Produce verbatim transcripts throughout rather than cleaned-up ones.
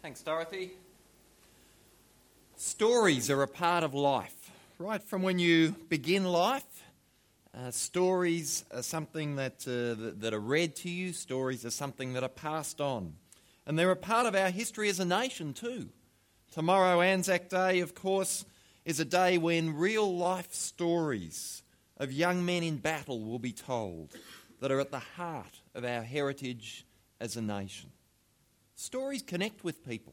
Thanks, Dorothy. Stories are a part of life. Right from when you begin life, uh, stories are something that, uh, that, that are read to you. Stories are something that are passed on. And they're a part of our history as a nation too. Tomorrow, Anzac Day, of course, is a day when real life stories of young men in battle will be told that are at the heart of our heritage as a nation. Stories connect with people.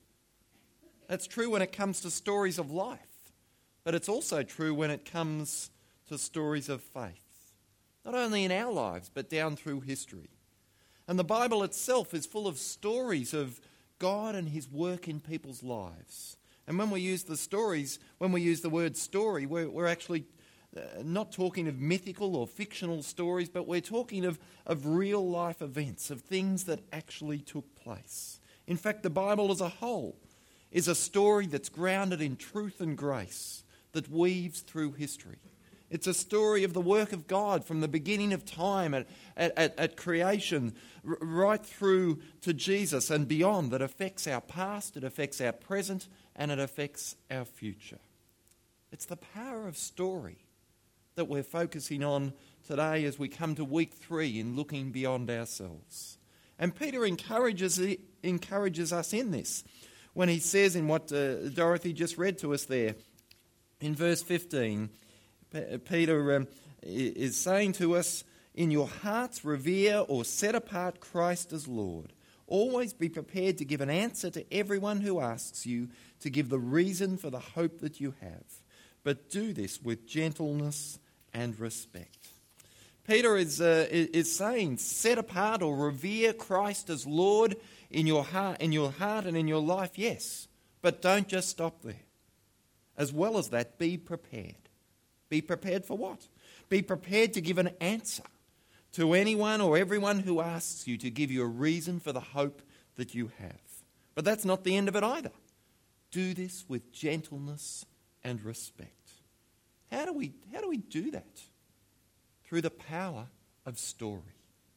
That's true when it comes to stories of life, but it's also true when it comes to stories of faith, not only in our lives, but down through history. And the Bible itself is full of stories of God and his work in people's lives. And when we use the stories, when we use the word story, we're, we're actually uh, not talking of mythical or fictional stories, but we're talking of, of real life events, of things that actually took place. In fact, the Bible as a whole is a story that's grounded in truth and grace that weaves through history. It's a story of the work of God from the beginning of time at, at, at creation r- right through to Jesus and beyond that affects our past, it affects our present, and it affects our future. It's the power of story that we're focusing on today as we come to week three in looking beyond ourselves. And Peter encourages, encourages us in this when he says in what uh, Dorothy just read to us there, in verse fifteen, P- Peter um, is saying to us, "In your hearts revere or set apart Christ as Lord. Always be prepared to give an answer to everyone who asks you to give the reason for the hope that you have. But do this with gentleness and respect." Peter is, uh, is saying, set apart or revere Christ as Lord in your heart, in your heart and in your life, yes. But don't just stop there. As well as that, be prepared. Be prepared for what? Be prepared to give an answer to anyone or everyone who asks you to give you a reason for the hope that you have. But that's not the end of it either. Do this with gentleness and respect. How do we, how do we do that? Through the power of story.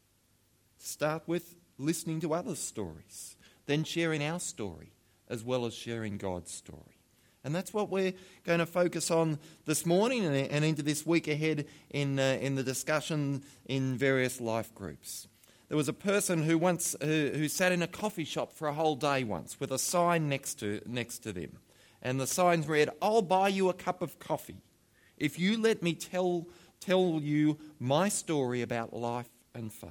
Start with listening to others' stories, then sharing our story as well as sharing God's story. And that's what we're going to focus on this morning and, and into this week ahead in uh, in the discussion in various life groups. There was a person who once who, who sat in a coffee shop for a whole day once with a sign next to next to them, and the sign read, "I'll buy you a cup of coffee if you let me tell tell you my story about life and faith."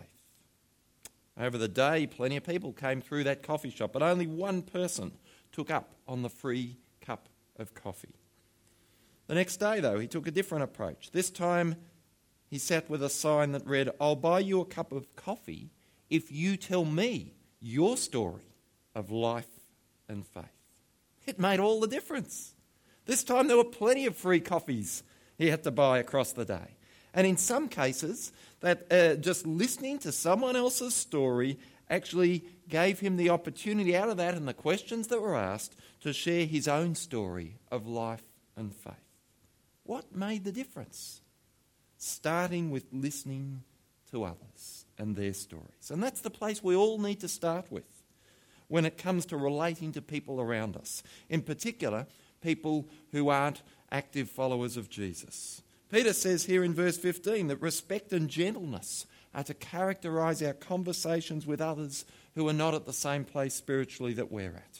Over the day, plenty of people came through that coffee shop, but only one person took up on the free cup of coffee. The next day, though, he took a different approach. This time, he sat with a sign that read, "I'll buy you a cup of coffee if you tell me your story of life and faith." It made all the difference. This time, there were plenty of free coffees he had to buy across the day. And in some cases, that uh, just listening to someone else's story actually gave him the opportunity out of that and the questions that were asked to share his own story of life and faith. What made the difference? Starting with listening to others and their stories. And that's the place we all need to start with when it comes to relating to people around us. In particular, people who aren't active followers of Jesus. Peter says here in verse fifteen that respect and gentleness are to characterise our conversations with others who are not at the same place spiritually that we're at.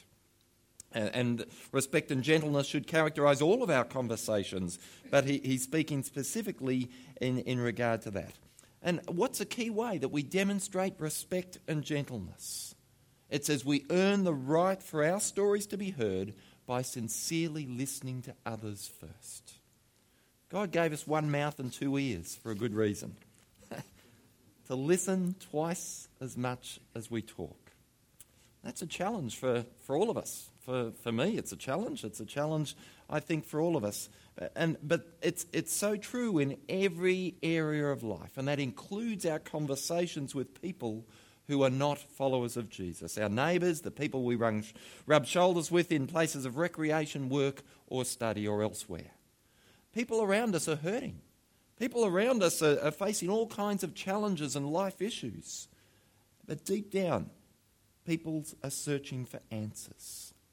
And respect and gentleness should characterise all of our conversations, but he, he's speaking specifically in, in regard to that. And what's a key way that we demonstrate respect and gentleness? It says we earn the right for our stories to be heard by sincerely listening to others first. God gave us one mouth and two ears for a good reason. To listen twice as much as we talk. That's a challenge for, for all of us. For for me, it's a challenge. It's a challenge, I think, for all of us. And but it's it's so true in every area of life, and that includes our conversations with people who are not followers of Jesus. Our neighbours, the people we run, rub shoulders with in places of recreation, work or study or elsewhere. People around us are hurting. People around us are, are facing all kinds of challenges and life issues. But deep down, people are searching for answers.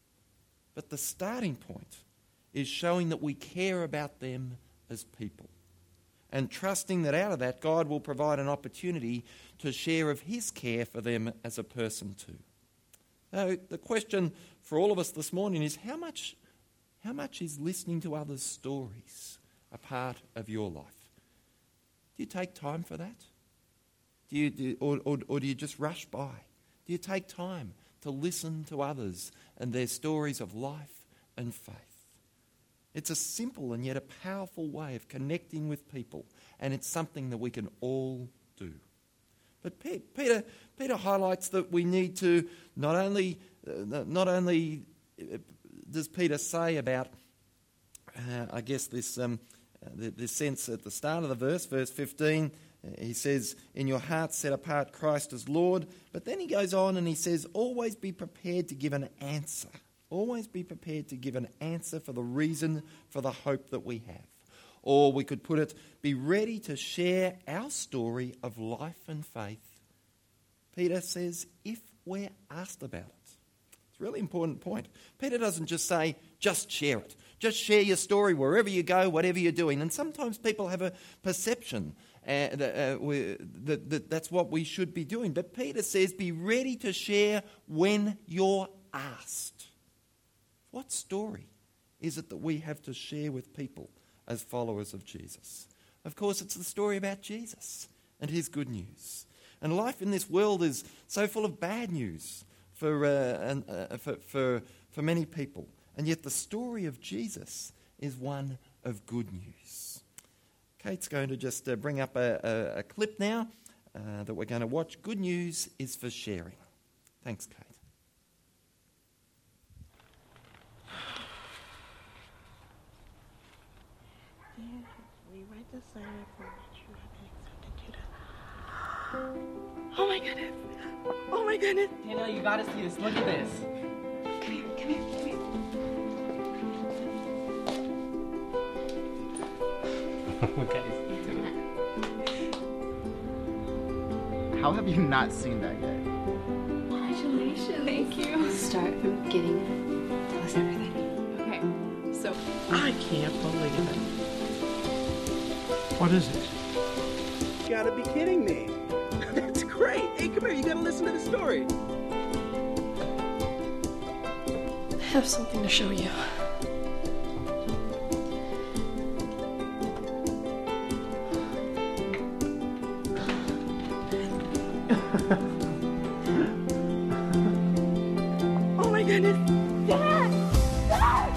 But the starting point is showing that we care about them as people, and trusting that out of that God will provide an opportunity to share of his care for them as a person too. Now, the question for all of us this morning is how much, how much is listening to others' stories a part of your life? Do you take time for that? Do you, do, or, or, or do you just rush by? Do you take time to listen to others and their stories of life and faith? It's a simple and yet a powerful way of connecting with people, and it's something that we can all do. But Peter, Peter highlights that we need to not only, uh, not only does Peter say about, uh, I guess, this, um, uh, this sense at the start of the verse, verse fifteen, uh, he says, in your heart set apart Christ as Lord. But then he goes on and he says, always be prepared to give an answer. Always be prepared to give an answer for the reason for the hope that we have. Or we could put it, be ready to share our story of life and faith. Peter says, if we're asked about it. It's a really important point. Peter doesn't just say, just share it. Just share your story wherever you go, whatever you're doing. And sometimes people have a perception uh, that, uh, that, that that's what we should be doing. But Peter says, be ready to share when you're asked. What story is it that we have to share with people as followers of Jesus? Of course, it's the story about Jesus and his good news. And life in this world is so full of bad news for, uh, and, uh, for, for, for many people. And yet the story of Jesus is one of good news. Kate's going to just uh, bring up a, a, a clip now uh, that we're going to watch. Good news is for sharing. Thanks, Kate. Rewrite the assignment for which you have been accepted to. Oh my goodness! Oh my goodness! Danielle, you gotta see this. Look at this. Come here, come here, come here. Okay. How have you not seen that yet? Congratulations. Thank you. Start from the beginning. Tell us everything. Okay, so I can't believe it. What is it? You gotta be kidding me. That's great. Hey, come here. You gotta listen to the story. I have something to show you. oh my goodness! Dad! Dad!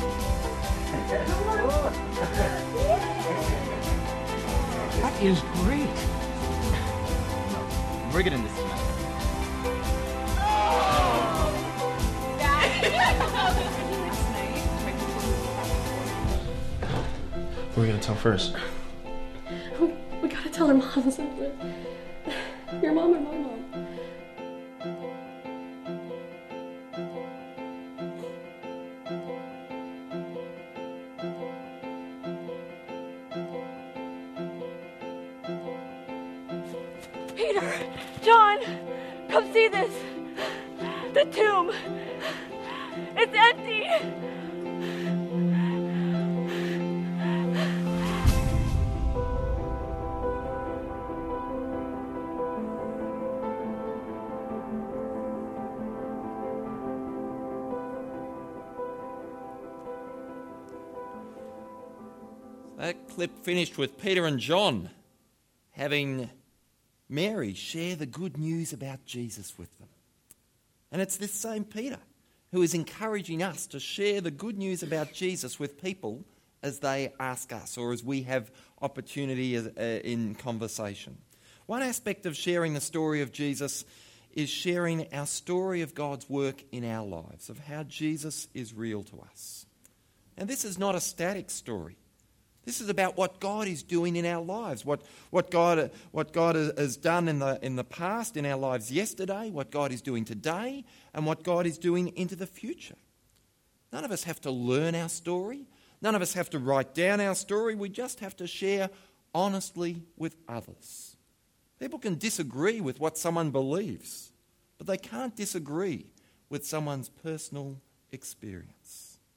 That is great. We're getting this mess. What are we gonna tell first? We, we gotta tell our moms. Your mom and my mom. Peter! John! Come see this! The tomb! It's empty! That clip finished with Peter and John having Mary share the good news about Jesus with them. And it's this same Peter who is encouraging us to share the good news about Jesus with people as they ask us or as we have opportunity as, uh, in conversation. One aspect of sharing the story of Jesus is sharing our story of God's work in our lives, of how Jesus is real to us. And this is not a static story. This is about what God is doing in our lives, what, what, God, what God has done in the, in the past, in our lives yesterday, what God is doing today, and what God is doing into the future. None of us have to learn our story. None of us have to write down our story. We just have to share honestly with others. People can disagree with what someone believes, but they can't disagree with someone's personal experience.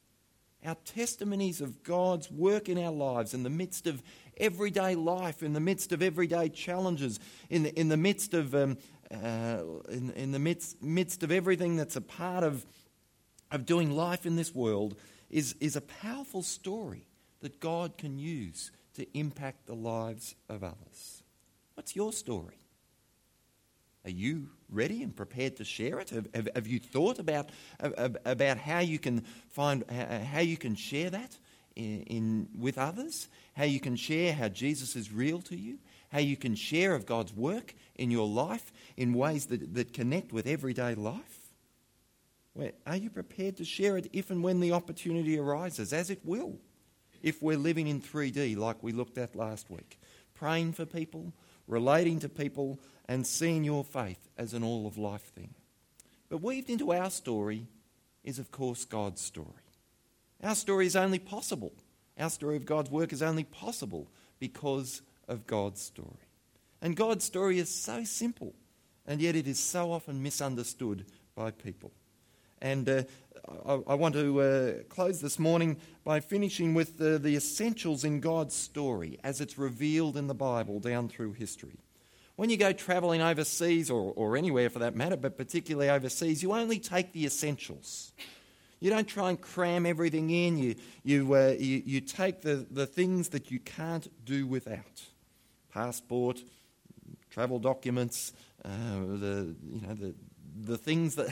our testimonies of God's work in our lives in the midst of everyday life, in the midst of everyday challenges, in the, in the midst of um, uh, in, in the midst, midst of everything that's a part of of doing life in this world, is, is a powerful story that God can use to impact the lives of others. What's your story? Are you ready and prepared to share it? Have, have, have you thought about, about how you can find how you can share that in, in with others? How you can share how Jesus is real to you? How you can share of God's work in your life in ways that, that connect with everyday life? Where, are you prepared to share it if and when the opportunity arises, as it will, if we're living in three D like we looked at last week? Praying for people, relating to people, and seeing your faith as an all-of-life thing. But weaved into our story is, of course, God's story. Our story is only possible. Our story of God's work is only possible because of God's story. And God's story is so simple, and yet it is so often misunderstood by people. And uh, I, I want to uh, close this morning by finishing with the, the essentials in God's story as it's revealed in the Bible down through history. When you go travelling overseas, or, or anywhere for that matter, but particularly overseas, you only take the essentials. You don't try and cram everything in. You you uh, you, you take the, the things that you can't do without: passport, travel documents, uh, the you know the. The things that,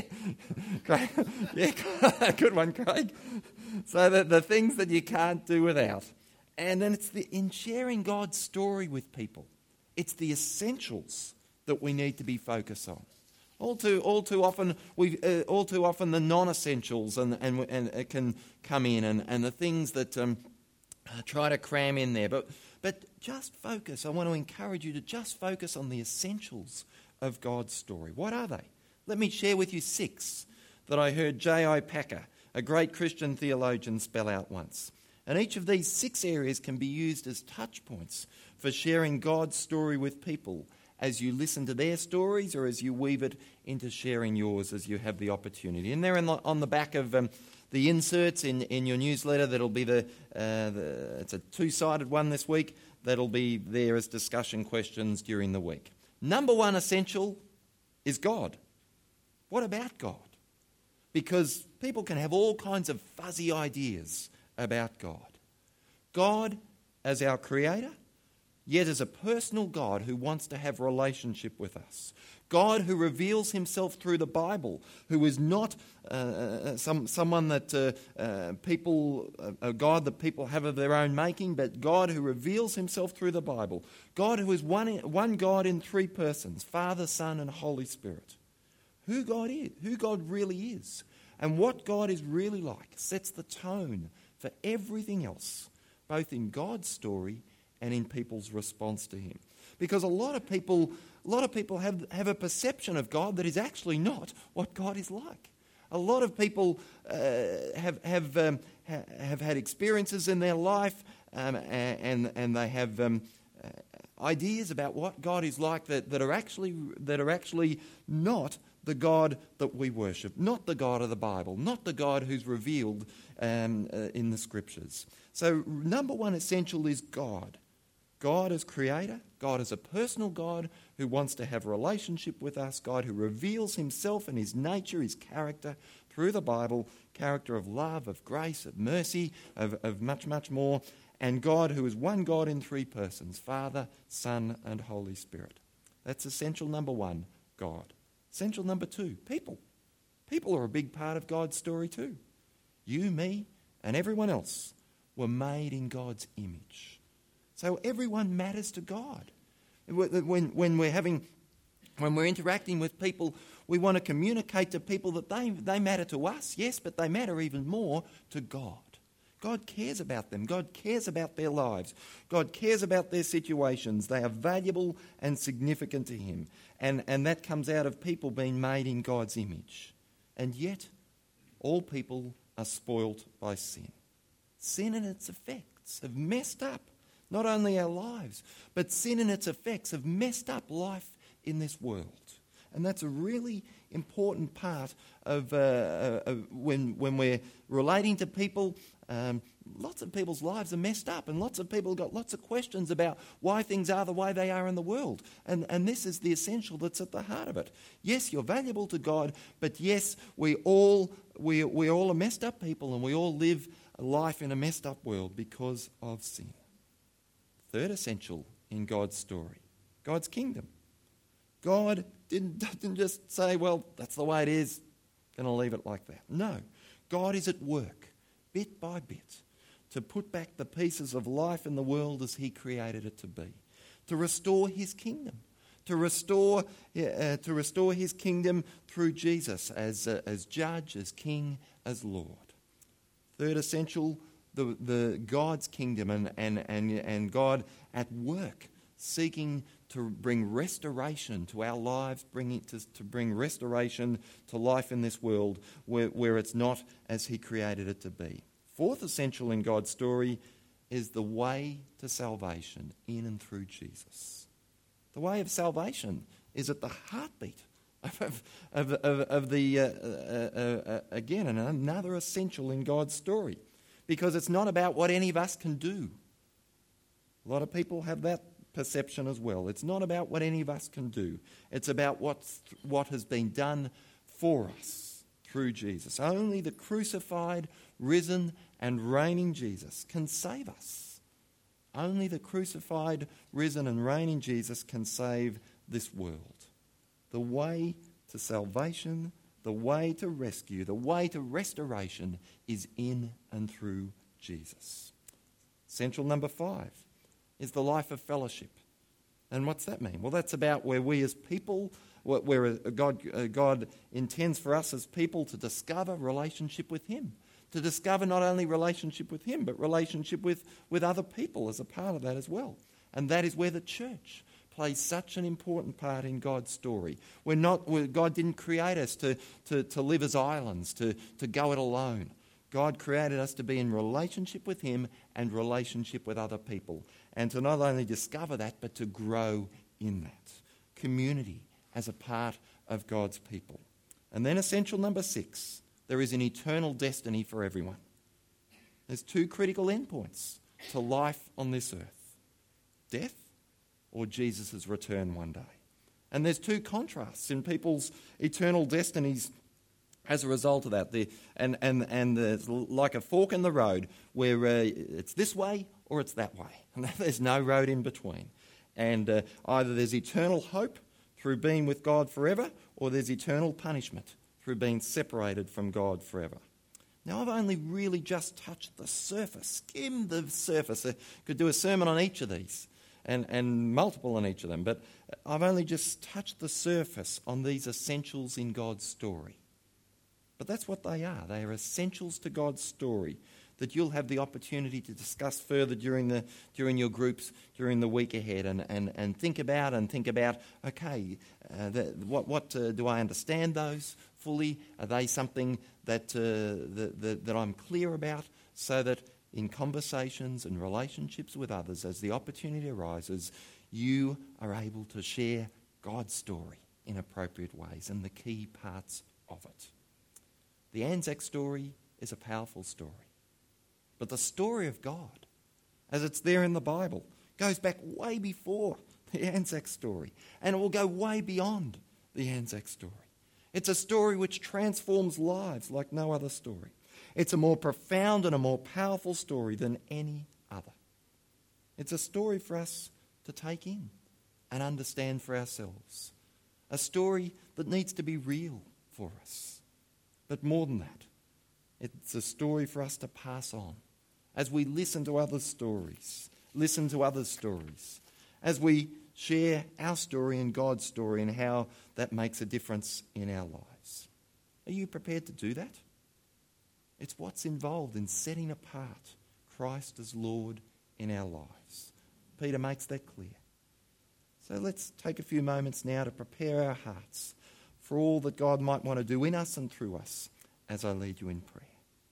Craig, yeah, good one, Craig. So the, the things that you can't do without. And then it's the, in sharing God's story with people, it's the essentials that we need to be focused on. All too, all too often, we, uh, all too often, the non-essentials and and and it can come in, and, and the things that um, uh, try to cram in there. But but just focus. I want to encourage you to just focus on the essentials of God's story. What are they? Let me share with you six that I heard J I Packer, a great Christian theologian, spell out once. And each of these six areas can be used as touch points for sharing God's story with people as you listen to their stories, or as you weave it into sharing yours as you have the opportunity. And they're in the, on the back of um, the inserts in, in your newsletter. That'll be the, uh, the it's a two-sided one this week. That'll be there as discussion questions during the week. Number one essential is God. What about God? Because people can have all kinds of fuzzy ideas about God. God as our creator, yet as a personal God who wants to have relationship with us. God who reveals himself through the Bible, who is not uh, some someone that uh, uh, people, a God that people have of their own making, but God who reveals himself through the Bible. God who is one, one God in three persons, Father, Son, and Holy Spirit. Who God is, who God really is, and what God is really like sets the tone for everything else, both in God's story and in people's response to him. Because a lot of people, a lot of people have, have a perception of God that is actually not what God is like. A lot of people uh, have have um, ha, have had experiences in their life, um, and and they have um, uh, ideas about what God is like that, that are actually that are actually not the God that we worship, not the God of the Bible, not the God who's revealed um, uh, in the Scriptures. So number one essential is God. God as creator, God as a personal God who wants to have a relationship with us, God who reveals himself and his nature, his character through the Bible, character of love, of grace, of mercy, of, of much, much more, and God who is one God in three persons, Father, Son, and Holy Spirit. That's essential number one, God. Essential number two, people. People are a big part of God's story too. You, me, and everyone else were made in God's image. So everyone matters to God. When, when we're having, when we're interacting with people, we want to communicate to people that they, they matter to us, yes, but they matter even more to God. God cares about them. God cares about their lives. God cares about their situations. They are valuable and significant to him. And, and that comes out of people being made in God's image. And yet, all people are spoilt by sin. Sin and its effects have messed up not only our lives, but sin and its effects have messed up life in this world. And that's a really important part of, uh, uh, of when, when we're relating to people. Um, lots of people's lives are messed up, and lots of people have got lots of questions about why things are the way they are in the world. And, and this is the essential that's at the heart of it. Yes, you're valuable to God, but yes, we all, we, we all are messed up people, and we all live life in a messed up world because of sin. Third essential in God's story, God's kingdom. God didn't, didn't just say, well, that's the way it is, going to leave it like that. No, God is at work, bit by bit, to put back the pieces of life in the world as he created it to be, to restore his kingdom, to restore, uh, to restore his kingdom through Jesus as, uh, as judge, as king, as Lord. Third essential, the, the God's kingdom and, and, and, and God at work, seeking to bring restoration to our lives, bringing to, to bring restoration to life in this world where, where it's not as he created it to be. Fourth essential in God's story is the way to salvation in and through Jesus. The way of salvation is at the heartbeat of, of, of, of the, uh, uh, uh, again, another essential in God's story, because it's not about what any of us can do. A lot of people have that perception as well. It's not about what any of us can do. It's about what's, what has been done for us through Jesus. Only the crucified, risen and reigning Jesus can save us. Only the crucified, risen and reigning Jesus can save this world. The way to salvation, the way to rescue, the way to restoration is in and through Jesus. Essential number five is the life of fellowship. And what's that mean? Well, that's about where we as people, where God, God intends for us as people to discover relationship with him, to discover not only relationship with him, but relationship with, with other people as a part of that as well. And that is where the church plays such an important part in God's story. We're not, we're, God didn't create us to, to, to live as islands, to, to go it alone. God created us to be in relationship with him and relationship with other people, and to not only discover that, but to grow in that. Community as a part of God's people. And then essential number six, there is an eternal destiny for everyone. There's two critical endpoints to life on this earth: death or Jesus' return one day. And there's two contrasts in people's eternal destinies as a result of that. The, and, and, and there's like a fork in the road where uh, it's this way or it's that way. And there's no road in between. And uh, either there's eternal hope through being with God forever, or there's eternal punishment through being separated from God forever. Now, I've only really just touched the surface, skimmed the surface. I could do a sermon on each of these and, and multiple on each of them, but I've only just touched the surface on these essentials in God's story. But that's what they are. They are essentials to God's story that you'll have the opportunity to discuss further during the during your groups during the week ahead, and, and, and think about and think about, okay, uh, the, what what uh, do I understand those fully? Are they something that, uh, that, that that I'm clear about, so that in conversations and relationships with others, as the opportunity arises, you are able to share God's story in appropriate ways and the key parts of it. The Anzac story is a powerful story. But the story of God, as it's there in the Bible, goes back way before the Anzac story. And it will go way beyond the Anzac story. It's a story which transforms lives like no other story. It's a more profound and a more powerful story than any other. It's a story for us to take in and understand for ourselves. A story that needs to be real for us. But more than that, it's a story for us to pass on as we listen to others' stories, listen to others' stories, as we share our story and God's story and how that makes a difference in our lives. Are you prepared to do that? It's what's involved in setting apart Christ as Lord in our lives. Peter makes that clear. So let's take a few moments now to prepare our hearts for all that God might want to do in us and through us as I lead you in prayer.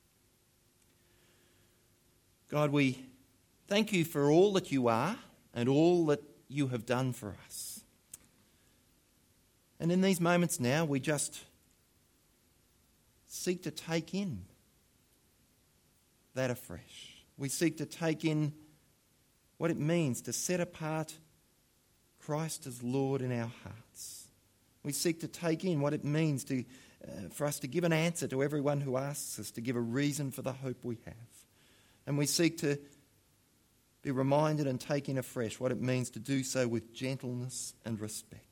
God, we thank you for all that you are and all that you have done for us. And in these moments now, we just seek to take in that afresh. We seek to take in what it means to set apart Christ as Lord in our hearts. We seek to take in what it means to, uh, for us to give an answer to everyone who asks us, to give a reason for the hope we have. And we seek to be reminded and take in afresh what it means to do so with gentleness and respect.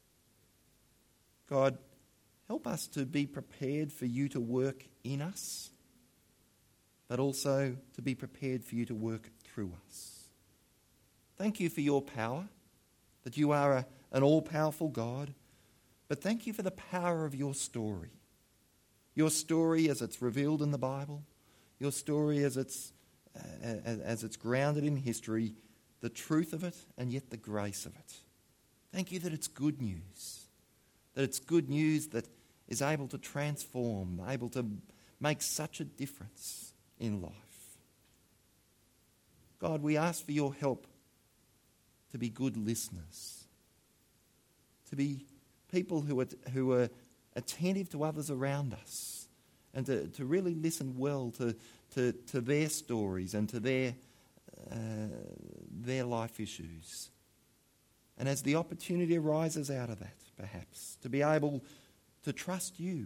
God, help us to be prepared for you to work in us, but also to be prepared for you to work through us. Thank you for your power, that you are a, an all-powerful God, but thank you for the power of your story. Your story as it's revealed in the Bible, your story as it's, uh, as, as it's grounded in history, the truth of it and yet the grace of it. Thank you that it's good news, that it's good news that is able to transform, able to make such a difference in life. God, we ask for your help to be good listeners, to be people who are, who are attentive to others around us, and to, to really listen well to, to, to their stories and to their, uh, their life issues. And as the opportunity arises out of that, perhaps, to be able to trust you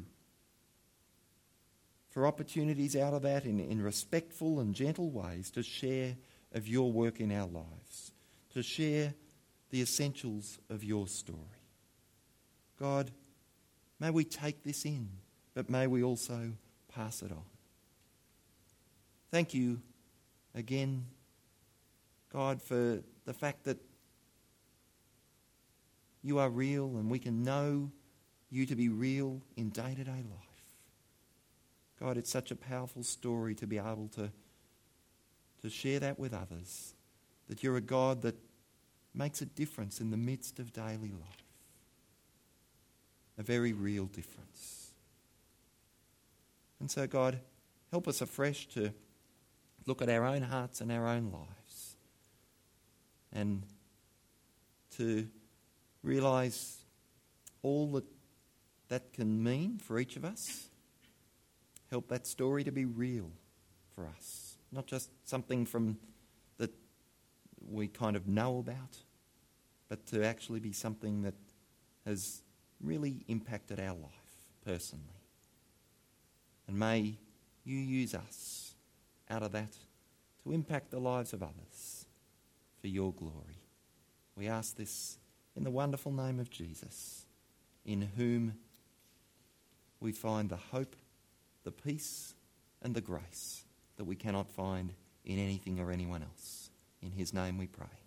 for opportunities out of that in, in respectful and gentle ways to share of your work in our lives, to share the essentials of your story. God, may we take this in, but may we also pass it on. Thank you again, God, for the fact that you are real and we can know you to be real in day-to-day life. God, it's such a powerful story to be able to, to share that with others, that you're a God that makes a difference in the midst of daily life. A very real difference. And so, God, help us afresh to look at our own hearts and our own lives and to realise all that that can mean for each of us. Help that story to be real for us, not just something from that we kind of know about, but to actually be something that has really impacted our life personally. And may you use us out of that to impact the lives of others for your glory. We ask this in the wonderful name of Jesus, in whom we find the hope, the peace and the grace that we cannot find in anything or anyone else. In his name we pray.